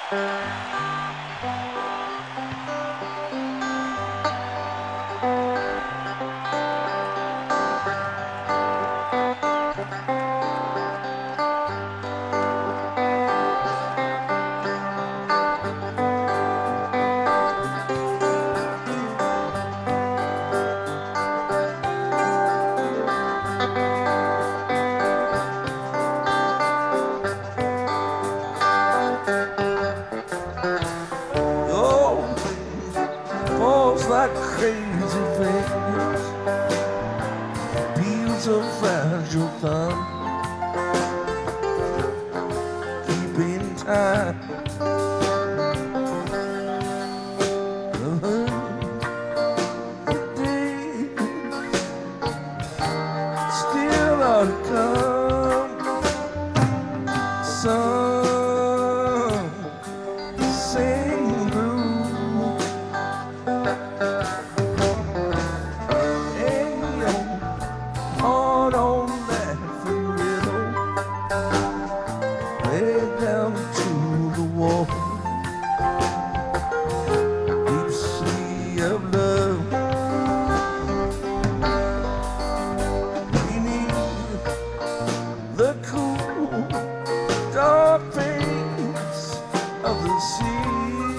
Like crazy fingers, peels of fragile thumb, keeping time. The days still are to come. Some sing blues. Hard on that rhythm, lay down to the wall. Deep sea of love, beneath the cool, dark face of the sea,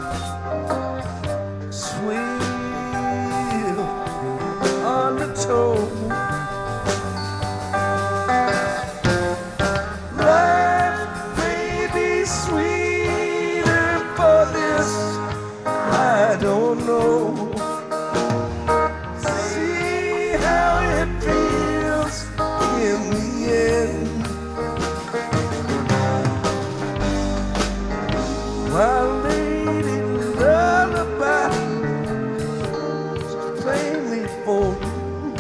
sweet undertow. Sweeter for this, I don't know. See how it feels in the end. My lady lullaby is plainly for you.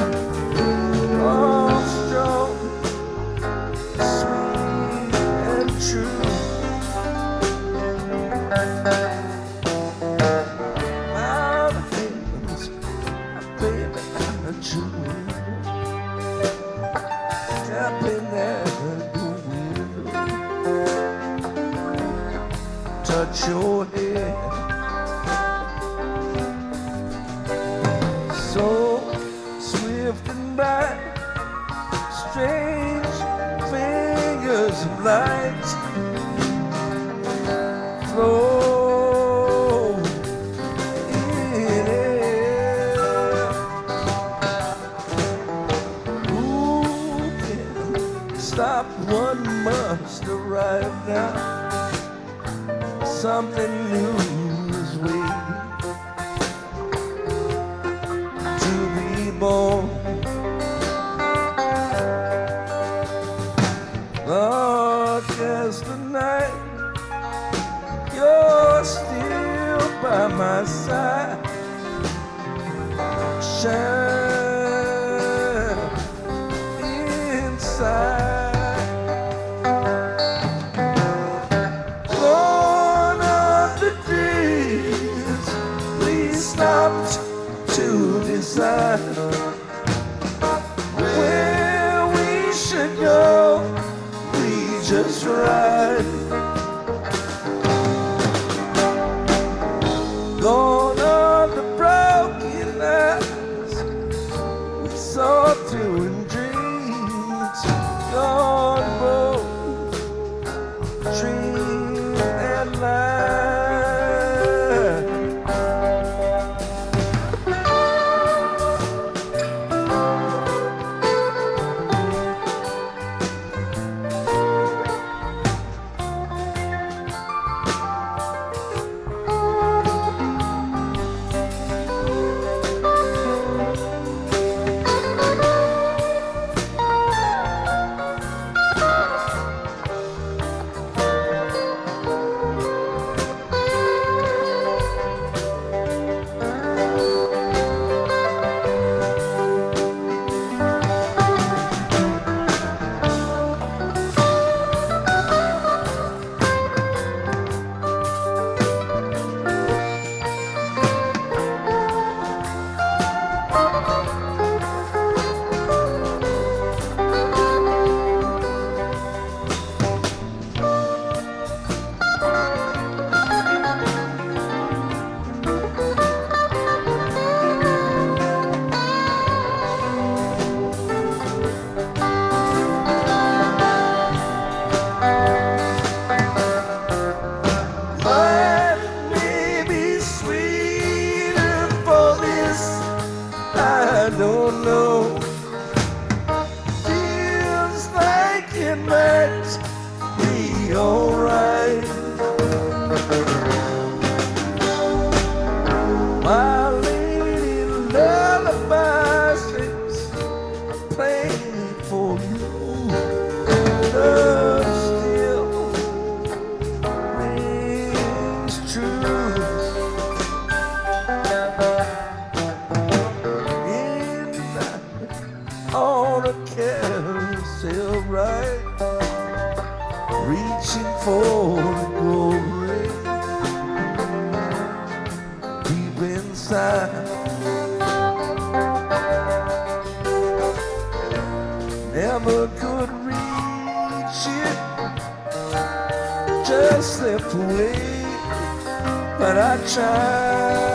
All strong, sweet and true. My hands, baby, I choose. Tapping at the window, touch your head. So swift and bright, strange fingers of light flow in air. Who can stop? One must arrive now. Something new is waiting to be born. Oh, just tonight you're still by my side. Shine inside. Gone are the days we stopped to decide where we should go. We just ride. Gone are the broken eyes side. Never could reach it, just slipped away. But I tried.